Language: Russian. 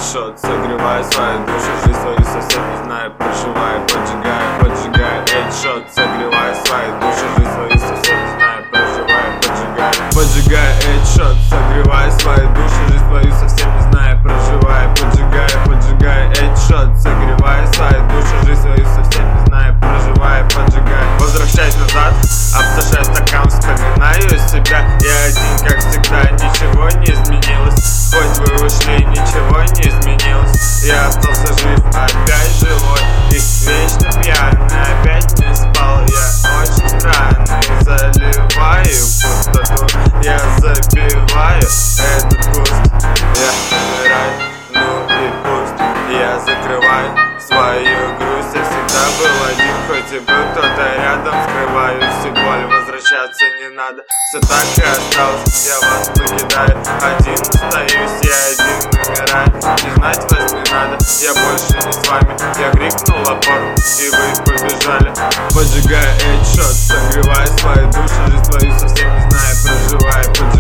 эйдшот, согревая свою душу, жизнь свою совсем не знаю, проживая, поджигая, эйдшот, согревая свою душу, жизнь свою совсем не знаю, проживая, поджигая, эйдшот, согревая свою душу, жизнь свою совсем не знаю, проживая, поджигая, эйдшот, согревая свою душу, жизнь свою совсем не знаю, проживая, поджигая. Возвращаясь назад, опустошая стакан, вспоминаю себя, я один, как всегда, ничего не изменилось. Хоть вы ушли, ничего не изменилось. Я остался жив, опять живой и вечно пьяный, опять не спал. Я очень странный, заливаю пустоту, я забиваю этот куст. Я умираю, ну и пусть. Я закрываю свою грусть. Я всегда был один, хоть и был кто-то рядом. Скрываю всю боль, возвращаться не надо. Все так и осталось, я вас покидаю. Один остаюсь, я один умираю. Не знать вас не надо, я больше не с вами. Я крикнул опору, и вы побежали. Поджигая эйдшот, согревая свою душу, жизнь свою совсем не знаю, проживая,